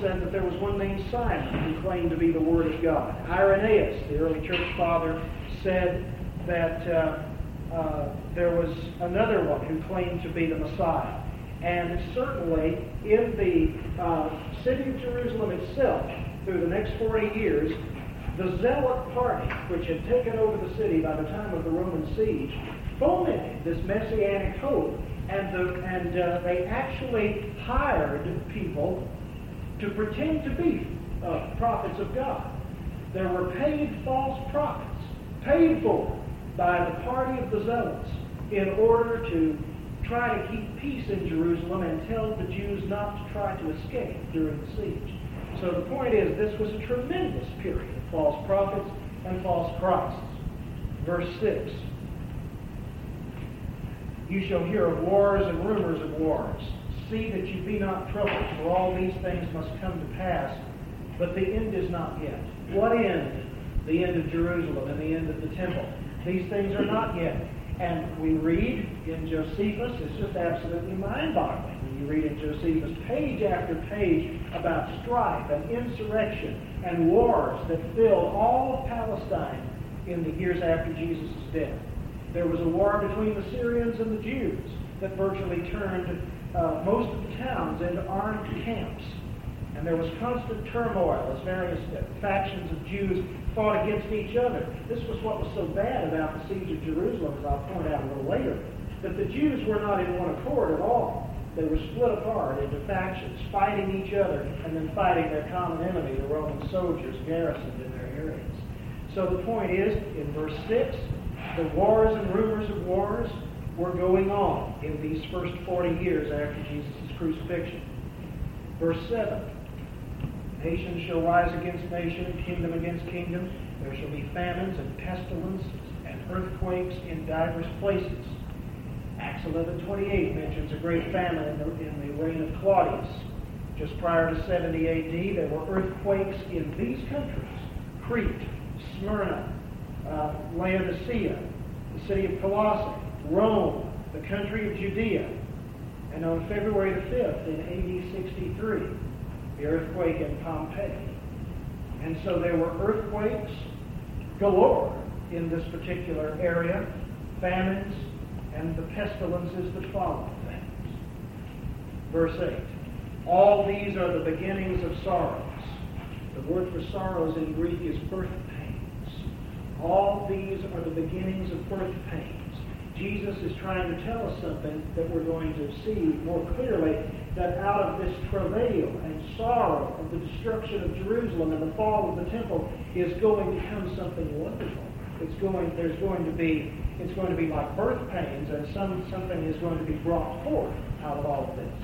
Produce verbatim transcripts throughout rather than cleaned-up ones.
said that there was one named Simon who claimed to be the Word of God. Irenaeus, the early church father, said that uh, uh, there was another one who claimed to be the Messiah. And certainly in the uh, city of Jerusalem itself, through the next forty years, the Zealot party, which had taken over the city by the time of the Roman siege, fomented this messianic hope. And, the, and uh, they actually hired people to pretend to be uh, prophets of God. There were paid false prophets, paid for by the party of the Zealots, in order to try to keep peace in Jerusalem and tell the Jews not to try to escape during the siege. So the point is, this was a tremendous period of false prophets and false Christs. Verse six. You shall hear of wars and rumors of wars. See that you be not troubled, for all these things must come to pass, but the end is not yet. What end? The end of Jerusalem and the end of the temple. These things are not yet. And we read in Josephus, it's just absolutely mind-boggling when you read in Josephus page after page about strife and insurrection and wars that filled all of Palestine in the years after Jesus' death. There was a war between the Syrians and the Jews that virtually turned uh, most of the towns into armed camps. And there was constant turmoil as various factions of Jews fought against each other. This was what was so bad about the siege of Jerusalem, as I'll point out a little later, that the Jews were not in one accord at all. They were split apart into factions, fighting each other, and then fighting their common enemy, the Roman soldiers garrisoned in their areas. So the point is, in verse six, the wars and rumors of wars were going on in these first forty years after Jesus' crucifixion. Verse seven, nation shall rise against nation, kingdom against kingdom. There shall be famines and pestilences and earthquakes in divers places. Acts eleven twenty-eight mentions a great famine in the, in the reign of Claudius. Just prior to seventy A D, there were earthquakes in these countries: Crete, Smyrna, uh, Laodicea, the city of Colossae, Rome, the country of Judea. And on February the fifth in A D sixty-three, the earthquake in Pompeii. And so there were earthquakes galore in this particular area, famines, and the pestilences that followed things. Verse eight, all these are the beginnings of sorrows. The word for sorrows in Greek is birth pains. All these are the beginnings of birth pains. Jesus is trying to tell us something that we're going to see more clearly, that out of this travail and sorrow of the destruction of Jerusalem and the fall of the temple is going to come something wonderful. It's going, there's going to be, it's going to be like birth pains, and some, something is going to be brought forth out of all of this.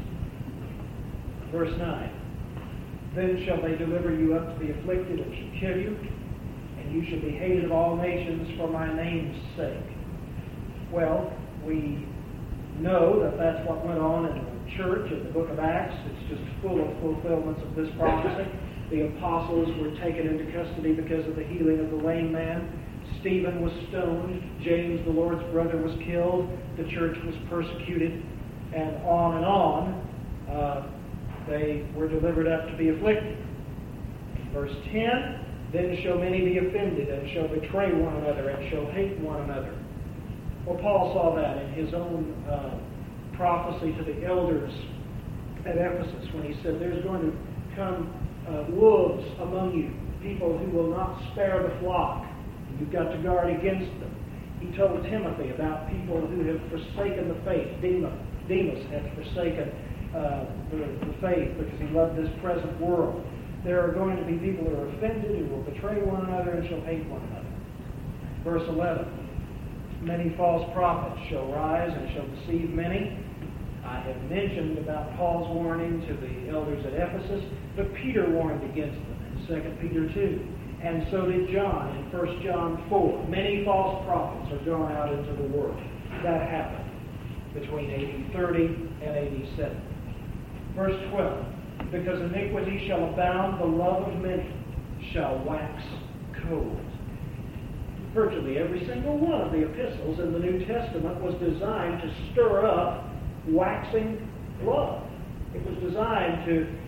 Verse nine, then shall they deliver you up to the afflicted and shall kill you, and you shall be hated of all nations for my name's sake. Well, we know that that's what went on in the church in the book of Acts. It's just full of fulfillments of this prophecy. The apostles were taken into custody because of the healing of the lame man. Stephen was stoned. James, the Lord's brother, was killed. The church was persecuted. And on and on, uh, they were delivered up to be afflicted. Verse ten, then shall many be offended, and shall betray one another, and shall hate one another. Well, Paul saw that in his own uh, prophecy to the elders at Ephesus when he said, there's going to come uh, wolves among you, people who will not spare the flock. You've got to guard against them. He told Timothy about people who have forsaken the faith. Demas, Demas had forsaken uh, the, the faith because he loved this present world. There are going to be people who are offended, who will betray one another, and shall hate one another. Verse eleven, many false prophets shall rise and shall deceive many. I have mentioned about Paul's warning to the elders at Ephesus, but Peter warned against them in Second Peter two. And so did John in First John four. Many false prophets are going out into the world. That happened between A D thirty and A D seventy. Verse twelve, because iniquity shall abound, the love of many shall wax cold. Virtually every single one of the epistles in the New Testament was designed to stir up waxing love. It was designed to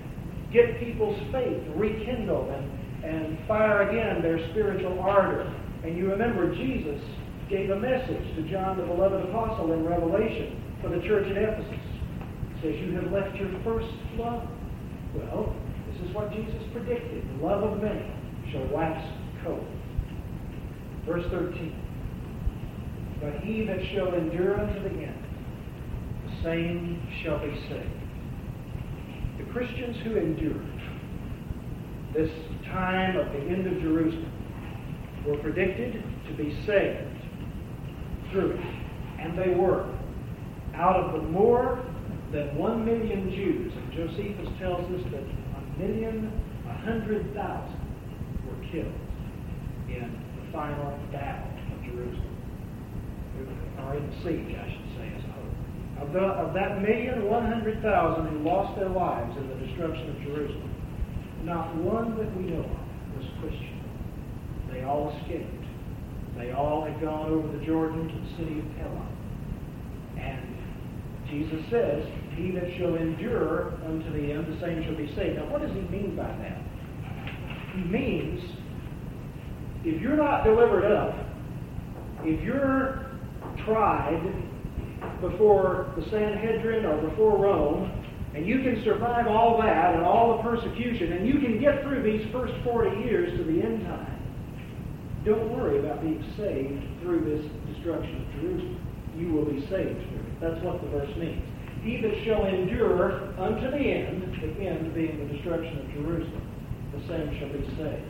get people's faith rekindled and, and fire again their spiritual ardor. And you remember Jesus gave a message to John, the beloved apostle, in Revelation for the church at Ephesus. He says, you have left your first love. Well, this is what Jesus predicted. The love of many shall wax cold. Verse thirteen. But he that shall endure unto the end, the same shall be saved. The Christians who endured this time of the end of Jerusalem were predicted to be saved through it. And they were. Out of the more than one million Jews, and Josephus tells us that a million, a hundred thousand were killed in the final battle of Jerusalem. Or in the siege, I should say, as a whole. Of, the, of that million, one hundred thousand who lost their lives in the destruction of Jerusalem, not one that we know of was Christian. They all escaped. They all had gone over the Jordan to the city of Pelah. And Jesus says, he that shall endure unto the end, the same shall be saved. Now, what does he mean by that? He means, if you're not delivered up, if you're tried before the Sanhedrin or before Rome, and you can survive all that and all the persecution, and you can get through these first forty years to the end time, don't worry about being saved through this destruction of Jerusalem. You will be saved through it. That's what the verse means. He that shall endure unto the end, the end being the destruction of Jerusalem, the same shall be saved.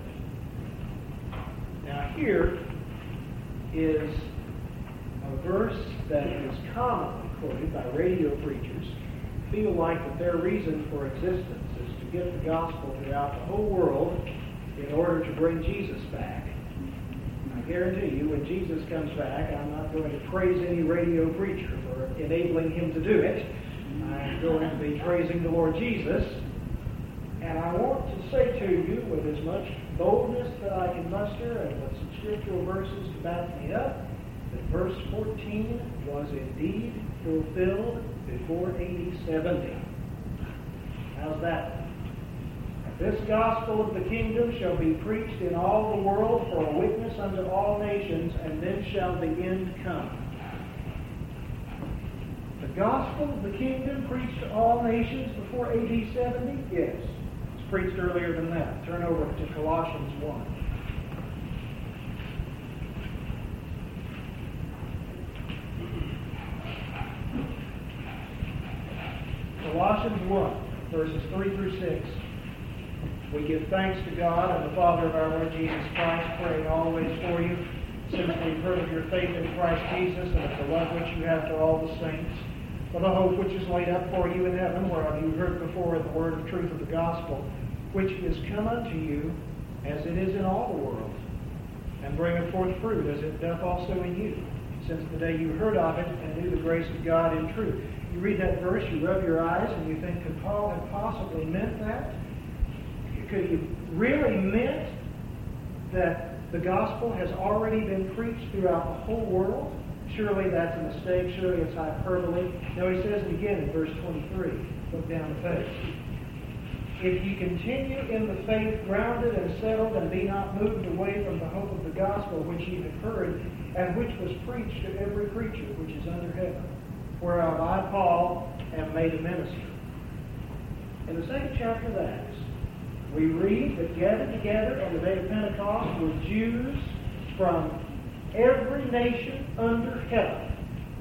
Now here is a verse that is commonly quoted by radio preachers who feel like that their reason for existence is to get the gospel throughout the whole world in order to bring Jesus back. I guarantee you, when Jesus comes back, I'm not going to praise any radio preacher for enabling him to do it. I'm going to be praising the Lord Jesus. And I want to say to you, with as much boldness that I can muster and with some scriptural verses to back me up, that verse fourteen was indeed fulfilled before A D seventy. How's that? This gospel of the kingdom shall be preached in all the world for a witness unto all nations, and then shall the end come. The gospel of the kingdom preached to all nations before A D seventy? Yes. It's preached earlier than that. Turn over to Colossians one. Colossians one, verses three through six. We give thanks to God and the Father of our Lord Jesus Christ, praying always for you, since we've heard of your faith in Christ Jesus and of the love which you have to all the saints, for the hope which is laid up for you in heaven, whereof you heard before the word of truth of the gospel, which is come unto you as it is in all the world, and bringeth forth fruit as it doth also in you, since the day you heard of it and knew the grace of God in truth. You read that verse, you rub your eyes, and you think, could Paul have possibly meant that? Could he really meant that the gospel has already been preached throughout the whole world? Surely that's a mistake. Surely it's hyperbole. No, he says it again in verse twenty-three. Look down the page. If ye continue in the faith, grounded and settled, and be not moved away from the hope of the gospel which ye have heard, and which was preached to every creature which is under heaven, whereof I, Paul, am made a minister. In the second chapter of Acts, we read that gathered together on the day of Pentecost were Jews from every nation under heaven.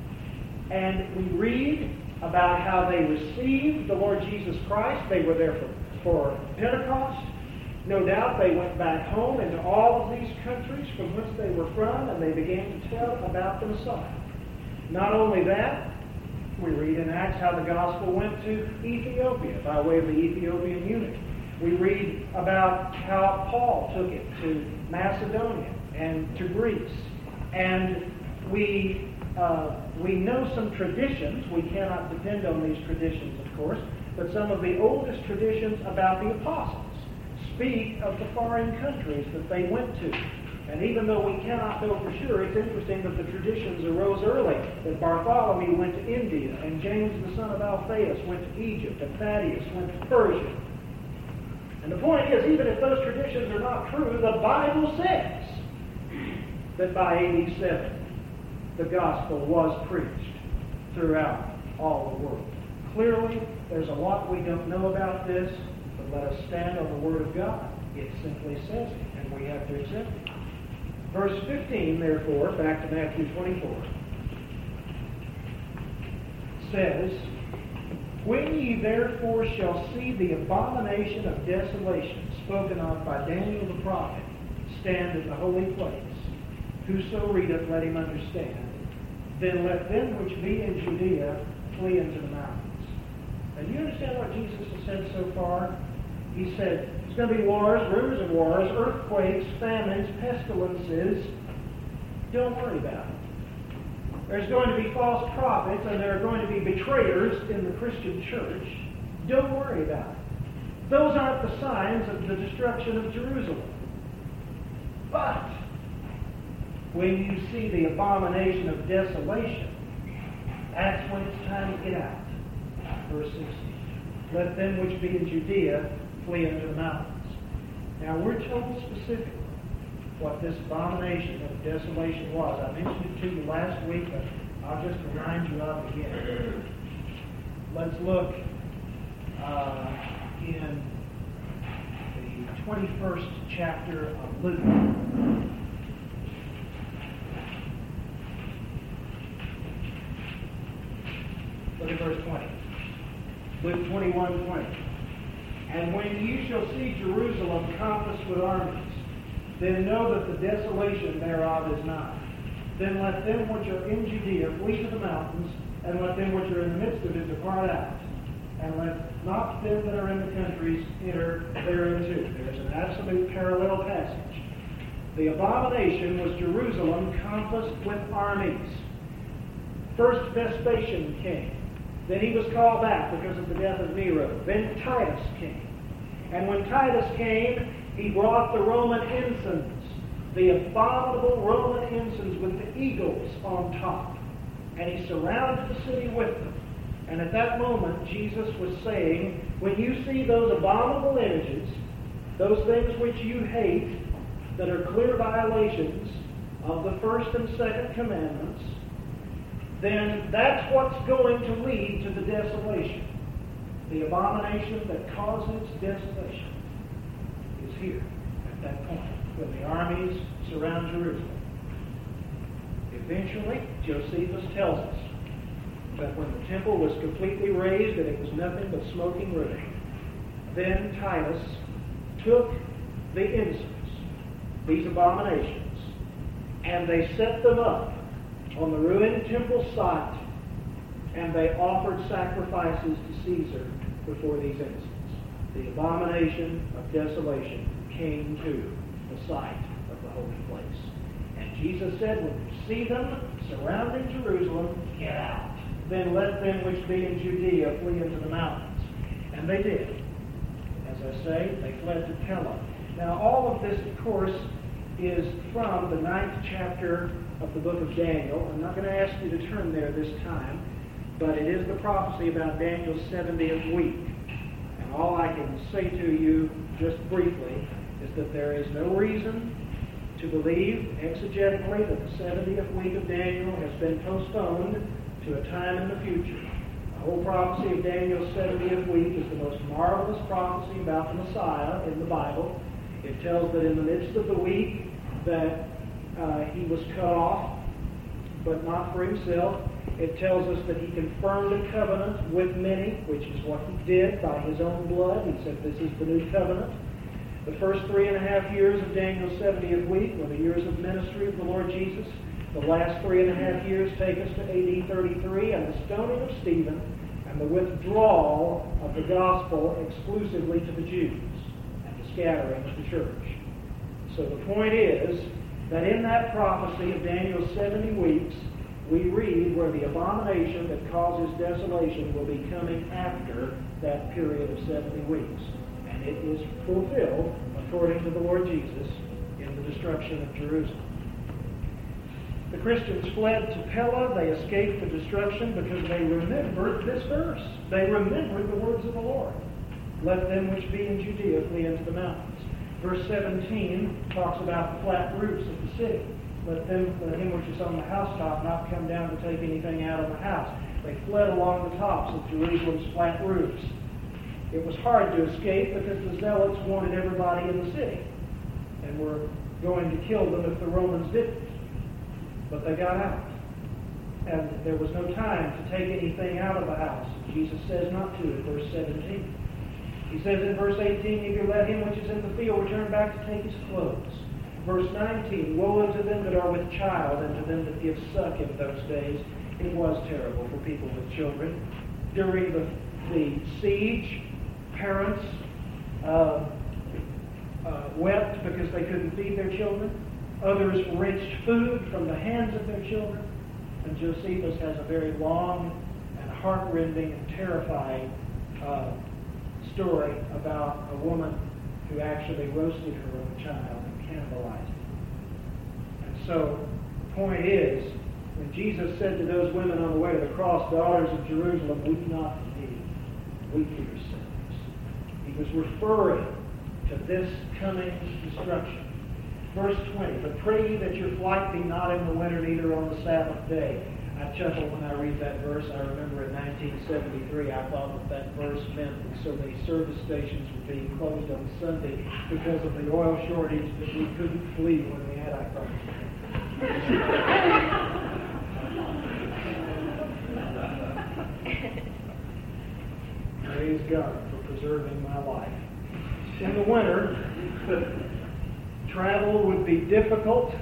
And we read about how they received the Lord Jesus Christ. They were there for, for Pentecost. No doubt they went back home into all of these countries from which they were from, and they began to tell about the Messiah. Not only that, we read in Acts how the gospel went to Ethiopia by way of the Ethiopian eunuch. We read about how Paul took it to Macedonia and to Greece. And we uh, we know some traditions. We cannot depend on these traditions, of course, but some of the oldest traditions about the apostles speak of the foreign countries that they went to. And even though we cannot know for sure, it's interesting that the traditions arose early, that Bartholomew went to India, and James the son of Alphaeus went to Egypt, and Thaddeus went to Persia. And the point is, even if those traditions are not true, the Bible says that by A D seven, the gospel was preached throughout all the world. Clearly, there's a lot we don't know about this, but let us stand on the Word of God. It simply says it, and we have to accept it. Verse fifteen, therefore, back to Matthew twenty-four, says, When ye therefore shall see the abomination of desolation spoken of by Daniel the prophet stand in the holy place, whoso readeth, let him understand. Then let them which be in Judea flee into the mountains. And do you understand what Jesus has said so far? He said, there's going to be wars, rumors of wars, earthquakes, famines, pestilences. Don't worry about it. There's going to be false prophets, and there are going to be betrayers in the Christian church. Don't worry about it. Those aren't the signs of the destruction of Jerusalem. But when you see the abomination of desolation, that's when it's time to get out. Verse sixteen. Let them which be in Judea flee into the mountains. Now we're told specifically what this abomination of desolation was. I mentioned it to you last week, but I'll just remind you of it again. Let's look uh, in the twenty-first chapter of Luke. Look at verse twenty. Luke twenty-one twenty. And when ye shall see Jerusalem compassed with armies, then know that the desolation thereof is nigh. Then let them which are in Judea flee to the mountains, and let them which are in the midst of it depart out. And let not them that are in the countries enter thereinto. There's an absolute parallel passage. The abomination was Jerusalem compassed with armies. First Vespasian came. Then he was called back because of the death of Nero. Then Titus came. And when Titus came, he brought the Roman ensigns, the abominable Roman ensigns with the eagles on top. And he surrounded the city with them. And at that moment, Jesus was saying, when you see those abominable images, those things which you hate, that are clear violations of the first and second commandments, then that's what's going to lead to the desolation. The abomination that causes desolation is here at that point, when the armies surround Jerusalem. Eventually, Josephus tells us that when the temple was completely razed and it was nothing but smoking ruin, then Titus took the incense, these abominations, and they set them up on the ruined temple site, and they offered sacrifices to Caesar before these incenses. The abomination of desolation came to the site of the holy place. And Jesus said, when you see them surrounding Jerusalem, get out. Then let them which be in Judea flee into the mountains. And they did. As I say, they fled to Pella. Now all of this, of course, is from the ninth chapter of the book of Daniel. I'm not going to ask you to turn there this time, but it is the prophecy about Daniel's seventieth week. And all I can say to you just briefly is that there is no reason to believe exegetically that the seventieth week of Daniel has been postponed to a time in the future. The whole prophecy of Daniel's seventieth week is the most marvelous prophecy about the Messiah in the Bible. It tells that in the midst of the week that uh, he was cut off, but not for himself. It tells us that he confirmed a covenant with many, which is what he did by his own blood. He said, this is the new covenant. The first three and a half years of Daniel's seventieth week were the years of ministry of the Lord Jesus. The last three and a half years take us to A D thirty-three and the stoning of Stephen and the withdrawal of the gospel exclusively to the Jews and the scattering of the church. So the point is that in that prophecy of Daniel's seventy weeks, we read where the abomination that causes desolation will be coming after that period of seventy weeks. And it is fulfilled, according to the Lord Jesus, in the destruction of Jerusalem. The Christians fled to Pella. They escaped the destruction because they remembered this verse. They remembered the words of the Lord. Let them which be in Judea flee into the mountains. Verse seventeen talks about the flat roofs of the city. Let them, let him which is on the housetop not come down to take anything out of the house. They fled along the tops of Jerusalem's flat roofs. It was hard to escape because the zealots wanted everybody in the city and were going to kill them if the Romans didn't. But they got out. And there was no time to take anything out of the house. Jesus says not to in verse seventeen. He says in verse eighteen, if you let him which is in the field return back to take his clothes. Verse nineteen, woe unto them that are with child and to them that give suck in those days. It was terrible for people with children. During the, the siege, parents uh, uh, wept because they couldn't feed their children. Others wrenched food from the hands of their children. And Josephus has a very long and heartrending and terrifying uh, story about a woman who actually roasted her own child and cannibalized it. And so the point is, when Jesus said to those women on the way to the cross, daughters of Jerusalem, weep not for me, weep for yourselves. He was referring to this coming destruction. Verse twenty, but pray ye that your flight be not in the winter, neither on the Sabbath day. I chuckle when I read that verse. I remember in nineteen seventy-three, I thought that that verse meant that so many service stations were being closed on Sunday because of the oil shortage that we couldn't flee when the Antichrist came. Praise God for preserving my life. In the winter, travel would be difficult,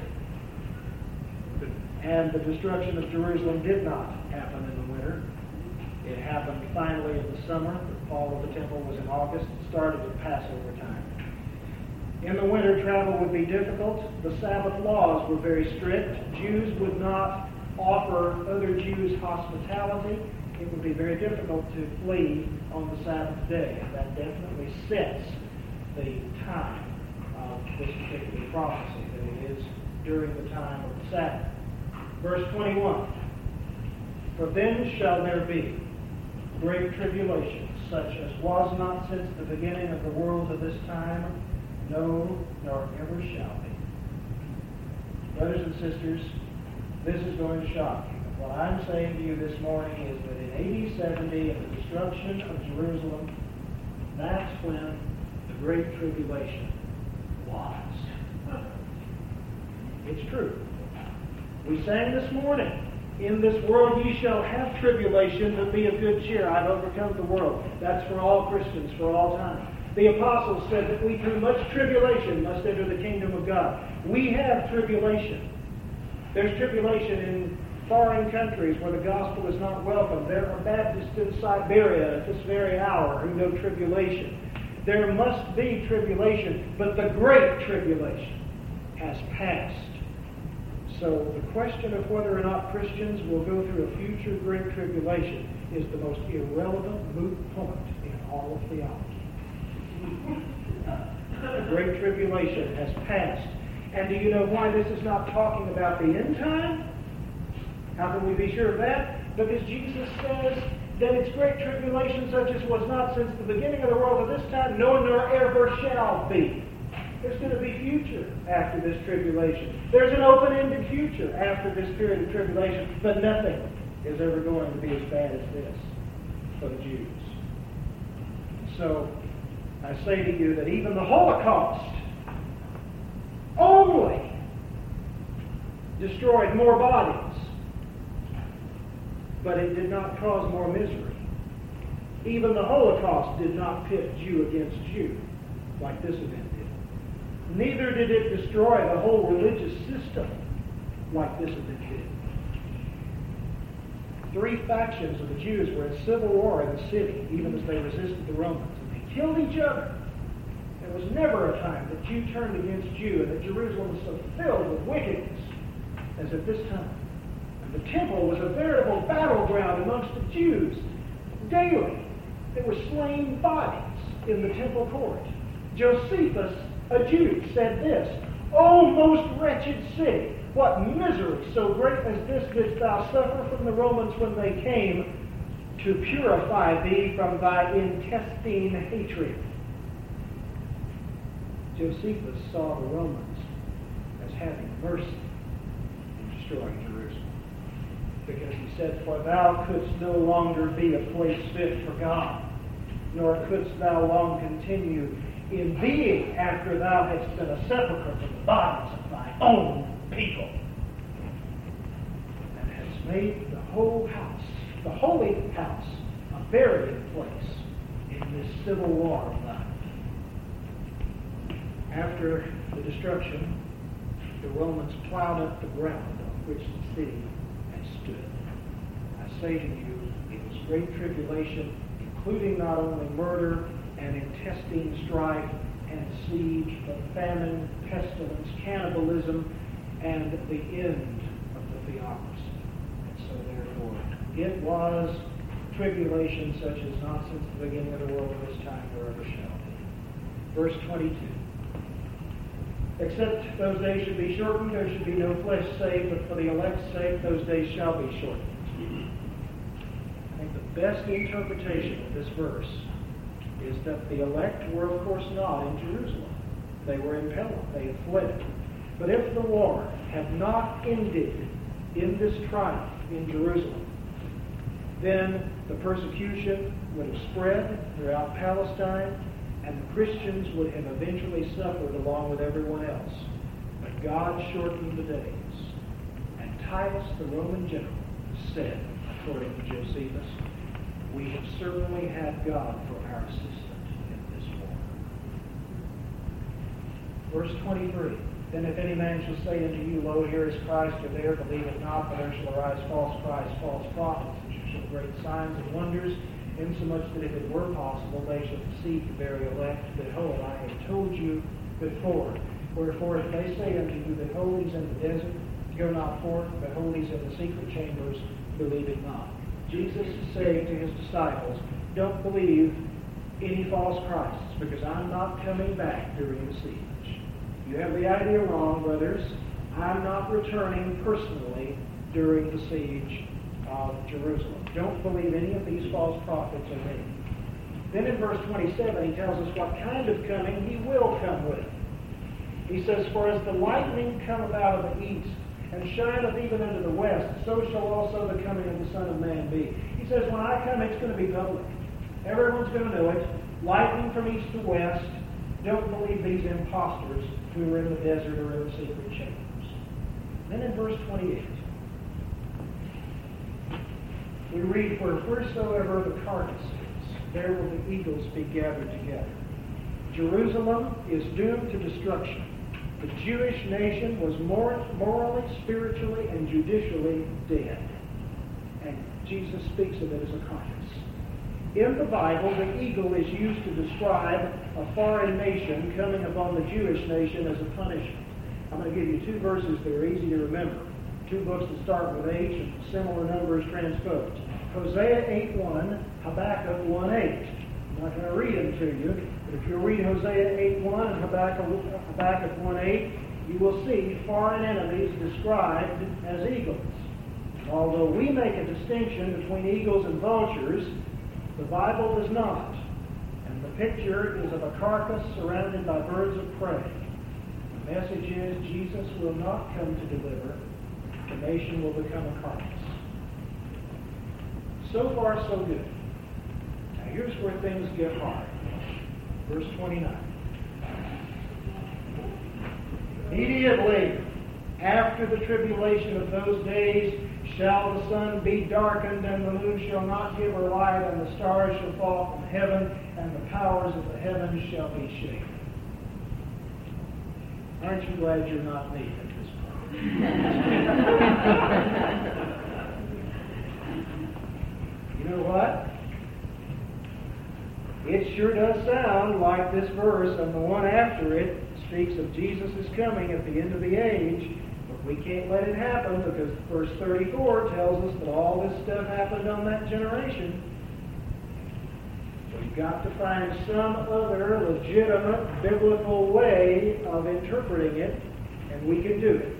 and the destruction of Jerusalem did not happen in the winter. It happened finally in the summer. The fall of the temple was in August. It started at Passover time. In the winter, travel would be difficult. The Sabbath laws were very strict. Jews would not offer other Jews hospitality. It would be very difficult to flee on the Sabbath day. That definitely sets the time of this particular prophecy, that it is during the time of the Sabbath. Verse twenty-one, for then shall there be great tribulation, such as was not since the beginning of the world to this time, no, nor ever shall be. Brothers and sisters, this is going to shock you. What I'm saying to you this morning is that in A D seventy, in the destruction of Jerusalem, that's when the great tribulation was. It's true. We sang this morning, in this world ye shall have tribulation, but be of good cheer. I've overcome the world. That's for all Christians, for all time. The apostles said that we through much tribulation must enter the kingdom of God. We have tribulation. There's tribulation in foreign countries where the gospel is not welcome. There are Baptists in Siberia at this very hour who know tribulation. There must be tribulation, but the great tribulation has passed. So the question of whether or not Christians will go through a future great tribulation is the most irrelevant moot point in all of theology. The great tribulation has passed. And do you know why this is not talking about the end time? How can we be sure of that? Because Jesus says that it's great tribulation such as was not since the beginning of the world to this time, no, nor ever shall be. There's going to be future after this tribulation. There's an open-ended future after this period of tribulation, but nothing is ever going to be as bad as this for the Jews. So, I say to you that even the Holocaust only destroyed more bodies, but it did not cause more misery. Even the Holocaust did not pit Jew against Jew like this event did. Neither did it destroy the whole religious system like this event did. Three factions of the Jews were in civil war in the city, even as they resisted the Romans. And they killed each other. There was never a time that Jew turned against Jew and that Jerusalem was so filled with wickedness as at this time. And the temple was a veritable battleground amongst the Jews. Daily, there were slain bodies in the temple court. Josephus, a Jew, said this, O most wretched city, what misery so great as this didst thou suffer from the Romans when they came, to purify thee from thy intestine hatred. Josephus saw the Romans as having mercy in destroying Jerusalem, because he said, "For thou couldst no longer be a place fit for God, nor couldst thou long continue in being after thou hadst been a sepulchre for the bodies of thy own people, and hast made the whole house, the holy house, a burying place in this civil war of thine." After the destruction, the Romans plowed up the ground on which the city had stood. I say to you, it was great tribulation, including not only murder and intestine strife and siege, but famine, pestilence, cannibalism, and the end of the theocracy. And so therefore, it was tribulation such as not since the beginning of the world or this time or ever shall be. Verse twenty-two. Except those days should be shortened, there should be no flesh saved, but for the elect's sake those days shall be shortened. I think the best interpretation of this verse is that the elect were, of course, not in Jerusalem. They were in Pella. They had fled. But if the war had not ended in this triumph in Jerusalem, then the persecution would have spread throughout Palestine, and the Christians would have eventually suffered along with everyone else. But God shortened the days. And Titus, the Roman general, said, according to Josephus, "We have certainly had God for our assistant in this war." Verse twenty-three. "Then if any man shall say unto you, Lo, here is Christ, or there, believe it not, for there shall arise false Christs, false prophets, and shall show great signs and wonders, insomuch that if it were possible, they shall deceive the very elect. Behold, I have told you before. Wherefore, if they say unto you, Behold, he's in the desert, go not forth. Behold, he's in the secret chambers, believe it not." Jesus is saying to his disciples, don't believe any false Christs, because I'm not coming back during the siege. You have the idea wrong, brothers. I'm not returning personally during the siege of Jerusalem. Don't believe any of these false prophets or me. Then in verse twenty-seven, he tells us what kind of coming he will come with. He says, "For as the lightning cometh out of the east, and shineth even unto the west, so shall also the coming of the Son of Man be." He says, when I come, it's going to be public. Everyone's going to know it. Lightning from east to west. Don't believe these impostors who are in the desert or in the secret chambers. Then in verse twenty-eight, we read, "For wheresoever the carcass is, there will the eagles be gathered together." Jerusalem is doomed to destruction. The Jewish nation was mor- morally, spiritually, and judicially dead. And Jesus speaks of it as a carcass. In the Bible, the eagle is used to describe a foreign nation coming upon the Jewish nation as a punishment. I'm going to give you two verses that are easy to remember. Two books that start with H and similar numbers transposed. Hosea eight one, Habakkuk one eight. I'm not going to read them to you, but if you read Hosea eight one and Habakkuk one eight, you will see foreign enemies described as eagles. Although we make a distinction between eagles and vultures, the Bible does not. And the picture is of a carcass surrounded by birds of prey. The message is Jesus will not come to deliver. The nation will become a carcass. So far, so good. Now here's where things get hard. Verse twenty-nine. "Immediately after the tribulation of those days shall the sun be darkened, and the moon shall not give her light, and the stars shall fall from heaven, and the powers of the heavens shall be shaken." Aren't you glad you're not me at this point? You know what? It sure does sound like this verse and the one after it speaks of Jesus' coming at the end of the age, but we can't let it happen because verse thirty-four tells us that all this stuff happened on that generation. We've got to find some other legitimate biblical way of interpreting it, and we can do it.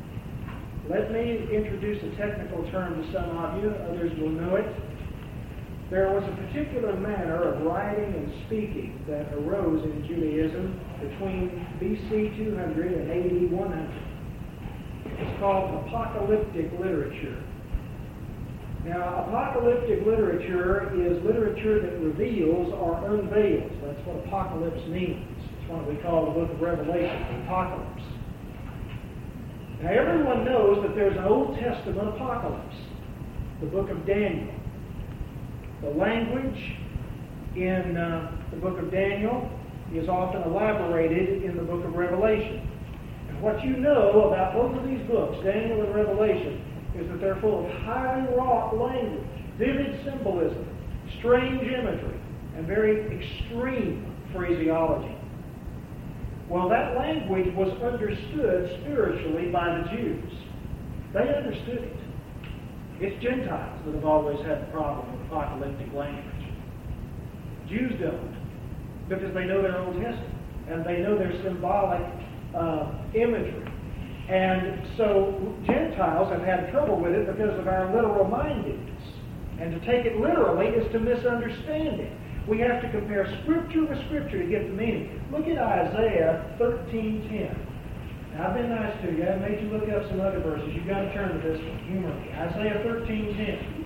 Let me introduce a technical term to some of you. Others will know it. There was a particular manner of writing and speaking that arose in Judaism between B C two hundred and A D one hundred. It's called apocalyptic literature. Now, apocalyptic literature is literature that reveals or unveils. That's what apocalypse means. It's what we call the book of Revelation, the apocalypse. Now, everyone knows that there's an Old Testament apocalypse, the book of Daniel. The language in uh, the book of Daniel is often elaborated in the book of Revelation. And what you know about both of these books, Daniel and Revelation, is that they're full of highly wrought language, vivid symbolism, strange imagery, and very extreme phraseology. Well, that language was understood spiritually by the Jews. They understood it. It's Gentiles that have always had the problem with apocalyptic language. Jews don't, because they know their Old Testament, and they know their symbolic uh, imagery. And so Gentiles have had trouble with it because of our literal mindedness. And to take it literally is to misunderstand it. We have to compare Scripture with Scripture to get the meaning. Look at Isaiah thirteen ten. Now, I've been nice to you. I made you look up some other verses. You've got to turn to this one. Humor me. Isaiah thirteen ten.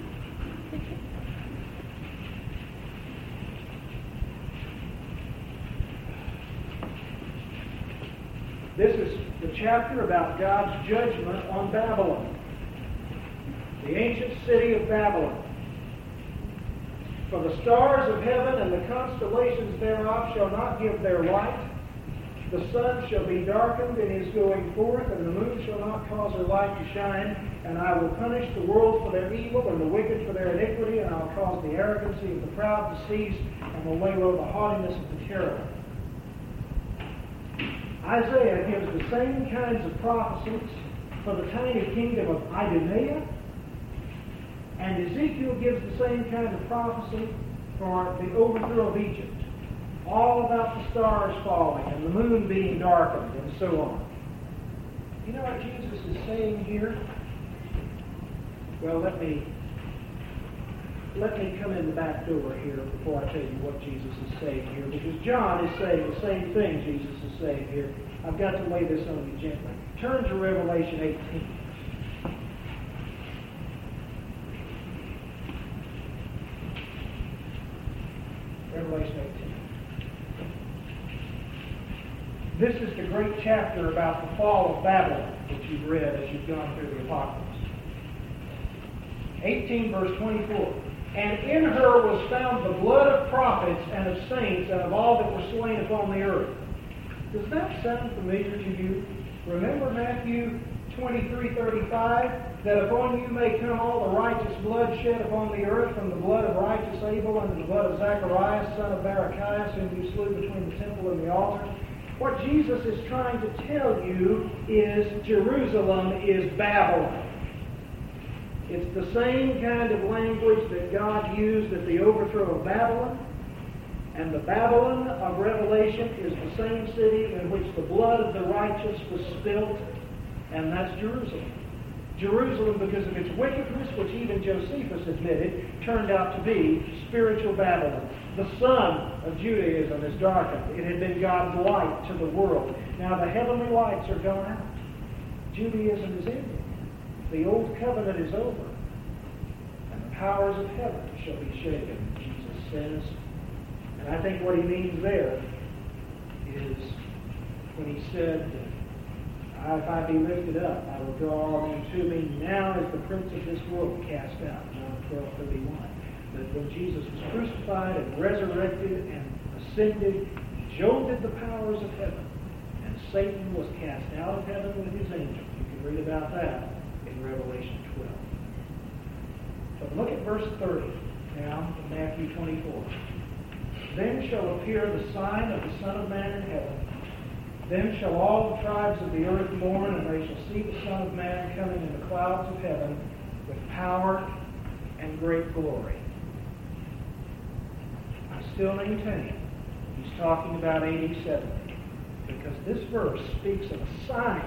This is the chapter about God's judgment on Babylon, the ancient city of Babylon. For the stars of heaven and the constellations thereof shall not give their light. The sun shall be darkened in his going forth, and the moon shall not cause her light to shine. And I will punish the world for their evil, and the wicked for their iniquity, and I will cause the arrogancy of the proud to cease, and will lay low the haughtiness of the terrible. Isaiah gives the same kinds of prophecies for the tiny kingdom of Idumea, and Ezekiel gives the same kind of prophecy for the overthrow of Egypt. All about the stars falling and the moon being darkened and so on. You know what Jesus is saying here? Well, let me let me come in the back door here before I tell you what Jesus is saying here, because John is saying the same thing Jesus is saying here. I've got to lay this on you gently. Turn to Revelation eighteen. Revelation eighteen. This is the great chapter about the fall of Babylon that you've read as you've gone through the Apocalypse. eighteen verse twenty-four. And in her was found the blood of prophets and of saints and of all that were slain upon the earth. Does that sound familiar to you? Remember Matthew twenty-three thirty-five, that upon you may come all the righteous blood shed upon the earth, from the blood of righteous Abel and the blood of Zacharias, son of Barachias, whom you slew between the temple and the altar. What Jesus is trying to tell you is Jerusalem is Babylon. It's the same kind of language that God used at the overthrow of Babylon. And the Babylon of Revelation is the same city in which the blood of the righteous was spilt, and that's Jerusalem. Jerusalem, because of its wickedness, which even Josephus admitted, turned out to be spiritual Babylon. The sun of Judaism is darkened. It had been God's light to the world. Now the heavenly lights are gone out. Judaism is ended. The old covenant is over. And the powers of heaven shall be shaken, Jesus says. And I think what he means there is when he said, if I be lifted up, I will draw all men to me. Now is the prince of this world cast out. John twelve thirty-one. That when Jesus was crucified and resurrected and ascended, he jolted the powers of heaven. And Satan was cast out of heaven with his angels. You can read about that in Revelation twelve. But look at verse thirty now in Matthew twenty-four. Then shall appear the sign of the Son of Man in heaven. Then shall all the tribes of the earth mourn, and they shall see the Son of Man coming in the clouds of heaven with power and great glory. I still maintain he's talking about A D seventy, because this verse speaks of a sign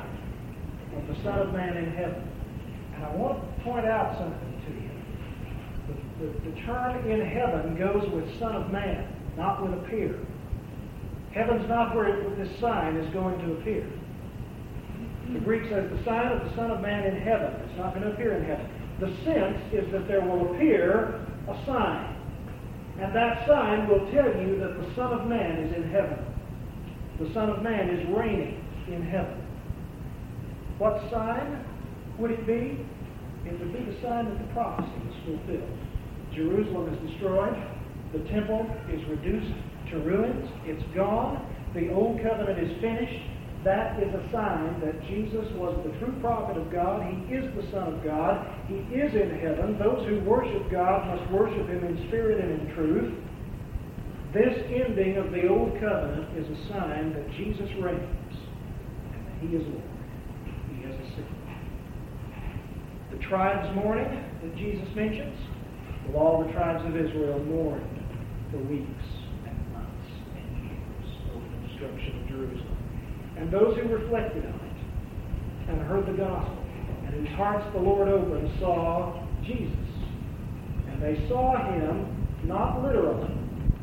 of the Son of Man in heaven. And I want to point out something to you. The, the, the term in heaven goes with Son of Man, not with appear. Heaven's not where it, this sign is going to appear. The Greek says the sign of the Son of Man in heaven. It's not going to appear in heaven. The sense is that there will appear a sign. And that sign will tell you that the Son of Man is in heaven. The Son of Man is reigning in heaven. What sign would it be? It would be the sign that the prophecy is fulfilled. Jerusalem is destroyed. The temple is reduced to ruins. It's gone. The old covenant is finished. That is a sign that Jesus was the true prophet of God. He is the Son of God. He is in heaven. Those who worship God must worship Him in spirit and in truth. This ending of the old covenant is a sign that Jesus reigns and that He is Lord. He has a sign. The tribes mourning that Jesus mentions, will all the tribes of Israel mourn for weeks and months and years over the destruction of Jerusalem. And those who reflected on it and heard the gospel, and whose hearts the Lord opened, saw Jesus. And they saw Him not literally,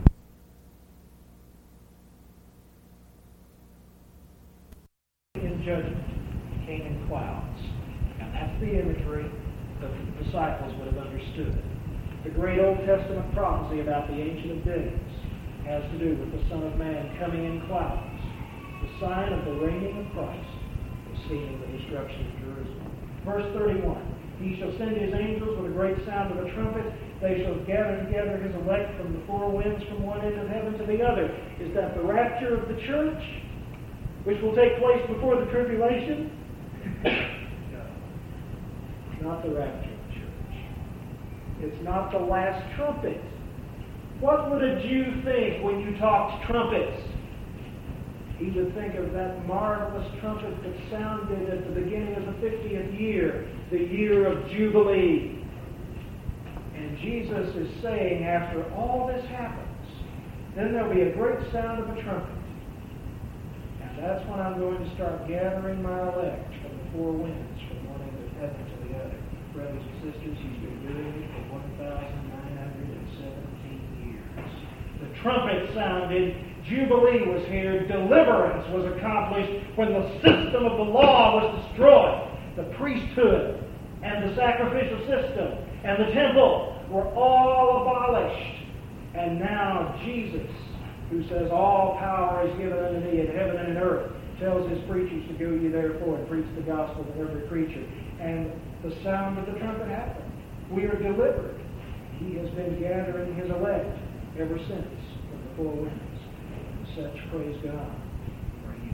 in judgment. He came in clouds. And that's the imagery that the disciples would have understood. The great Old Testament prophecy about the Ancient of Days has to do with the Son of Man coming in clouds. The sign of the reigning of Christ was seen in the destruction of Jerusalem. Verse thirty-one, He shall send His angels with a great sound of a trumpet. They shall gather together His elect from the four winds, from one end of heaven to the other. Is that the rapture of the church, which will take place before the tribulation? No. It's not the rapture of the church. It's not the last trumpet. What would a Jew think when you talked trumpets? He would think of that marvelous trumpet that sounded at the beginning of the fiftieth year, the year of Jubilee. And Jesus is saying, after all this happens, then there'll be a great sound of a trumpet. And that's when I'm going to start gathering my elect from the four winds, from one end of heaven to the other. Brothers and sisters, He's been doing it for one thousand nine hundred seventeen years. The trumpet sounded. Jubilee was here. Deliverance was accomplished when the system of the law was destroyed. The priesthood and the sacrificial system and the temple were all abolished. And now Jesus, who says, all power is given unto me in heaven and in earth, tells His preachers to go ye therefore and preach the gospel to every creature. And the sound of the trumpet happened. We are delivered. He has been gathering His elect ever since from the four winds. Such, praise God, for you.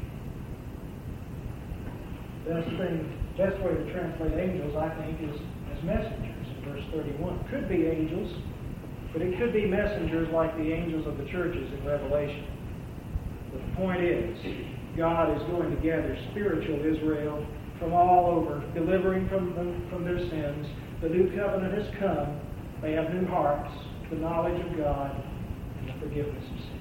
Best thing, best way to translate angels, I think, is as messengers in verse thirty-one. Could be angels, but it could be messengers like the angels of the churches in Revelation. But the point is, God is going to gather spiritual Israel from all over, delivering from them, from their sins. The new covenant has come. They have new hearts, the knowledge of God, and the forgiveness of sins.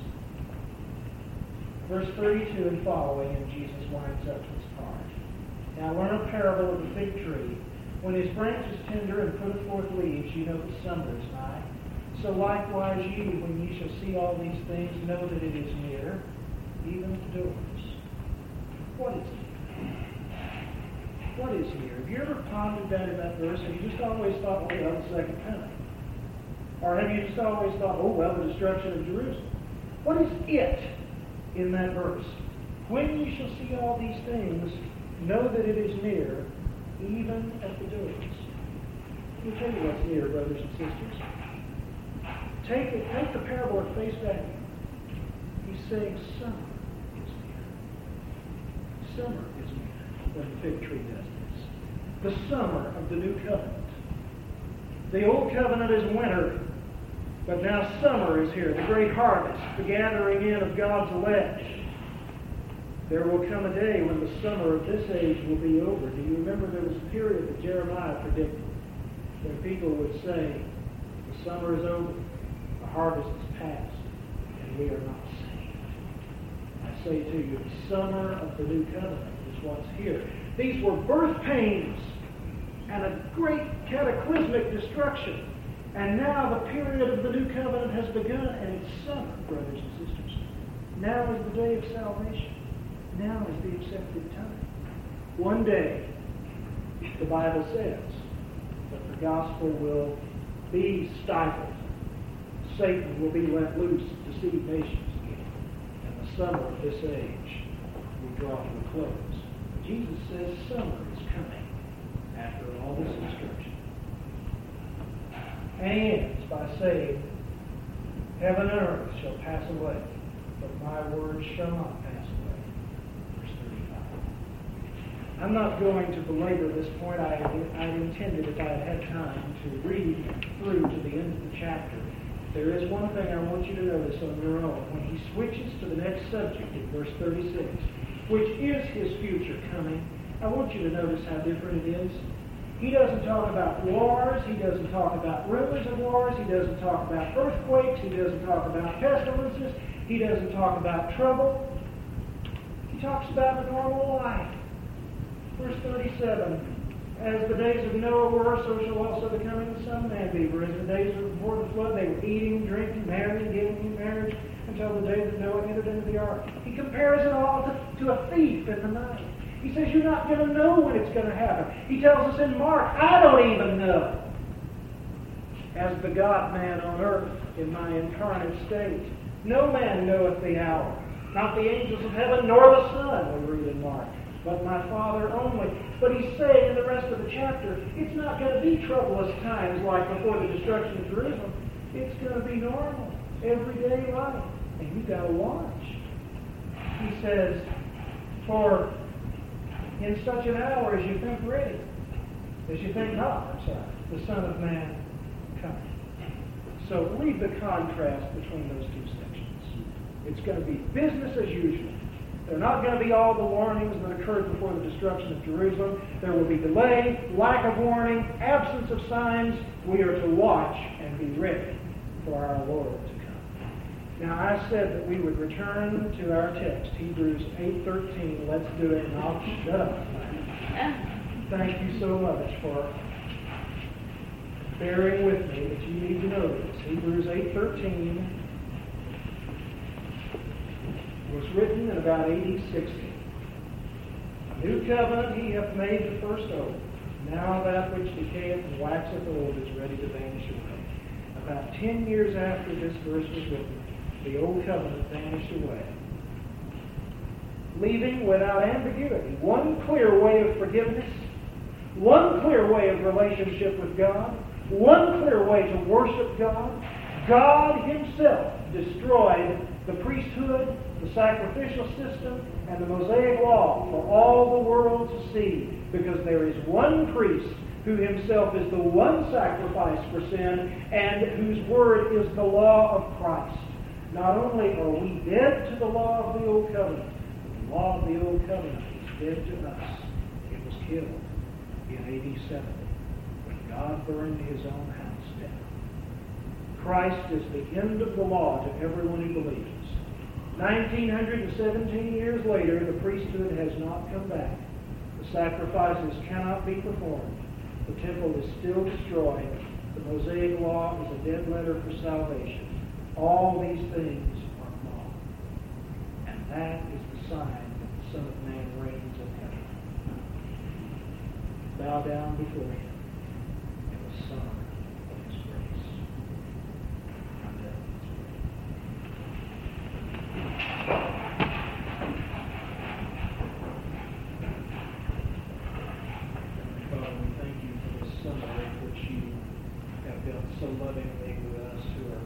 Verse thirty-two and following, and Jesus winds up his part. Now learn a parable of the fig tree. When his branch is tender and putteth forth leaves, you know that summer is nigh. So likewise ye, when ye shall see all these things, know that it is near, even at the doors. What is near? What is near? Have you ever pondered that in that verse? Have you just always thought, oh, well, the second coming? Or have you just always thought, oh, well, the destruction of Jerusalem? What is it in that verse? When you shall see all these things, know that it is near, even at the doors. Let me tell you what's near, brothers and sisters. Take it, take the parable at face value. He's saying summer is near. Summer is near when the fig tree does this. The summer of the new covenant. The old covenant is winter, but now summer is here, the great harvest, the gathering in of God's elect. There will come a day when the summer of this age will be over. Do you remember there was a period that Jeremiah predicted when people would say, the summer is over, the harvest is past, and we are not saved. I say to you, the summer of the new covenant is what's here. These were birth pains and a great cataclysmic destruction. And now the period of the new covenant has begun, and it's summer, brothers and sisters. Now is the day of salvation. Now is the accepted time. One day, the Bible says that the gospel will be stifled. Satan will be let loose to deceive nations again. And the summer of this age will draw to a close. Jesus says summer is coming after all this instruction. And he ends by saying, heaven and earth shall pass away, but my words shall not pass away. Verse thirty-five. I'm not going to belabor this point. I, I intended, if I had had time, to read through to the end of the chapter. There is one thing I want you to notice on your own. When he switches to the next subject in verse thirty-six, which is his future coming, I want you to notice how different it is. He doesn't talk about wars. He doesn't talk about rumors of wars. He doesn't talk about earthquakes. He doesn't talk about pestilences. He doesn't talk about trouble. He talks about the normal life. Verse thirty-seven, as the days of Noah were, so shall also the coming of the Son of Man be. For as the days before the flood, they were eating, drinking, marrying, giving in marriage, until the day that Noah entered into the ark. He compares it all to, to a thief in the night. He says, you're not going to know when it's going to happen. He tells us in Mark, I don't even know. As the God-man on earth in my incarnate state, no man knoweth the hour, not the angels of heaven, nor the Son, we read in Mark, but my Father only. But he's saying in the rest of the chapter, it's not going to be troublous times like before the destruction of Jerusalem. It's going to be normal, everyday life. And you've got to watch. He says, for in such an hour as you think ready, as you think not, I'm sorry, the Son of Man coming. So read the contrast between those two sections. It's going to be business as usual. They're not going to be all the warnings that occurred before the destruction of Jerusalem. There will be delay, lack of warning, absence of signs. We are to watch and be ready for our Lord to come. Now, I said that we would return to our text, Hebrews eight thirteen. Let's do it, and I'll shut up. Thank you so much for bearing with me, but you need to know this. Hebrews eight thirteen was written in about A D sixty. A new covenant he hath made the first oath. Now that which decayeth and waxeth old is ready to vanish away. About ten years after this verse was written, the old covenant vanished away, leaving without ambiguity one clear way of forgiveness, one clear way of relationship with God, one clear way to worship God. God himself destroyed the priesthood, the sacrificial system, and the Mosaic law for all the world to see, because there is one priest who himself is the one sacrifice for sin and whose word is the law of Christ. Not only are we dead to the law of the Old Covenant, but the law of the Old Covenant is dead to us. It was killed in A D seventy when God burned his own house down. Christ is the end of the law to everyone who believes. nineteen seventeen years later, the priesthood has not come back. The sacrifices cannot be performed. The temple is still destroyed. The Mosaic law is a dead letter for salvation. All these things are gone. And that is the sign that the Son of Man reigns in heaven. Bow down before him in the summer of his grace. I'm done. Father, we thank you for this summer in which you have dealt so lovingly with us who are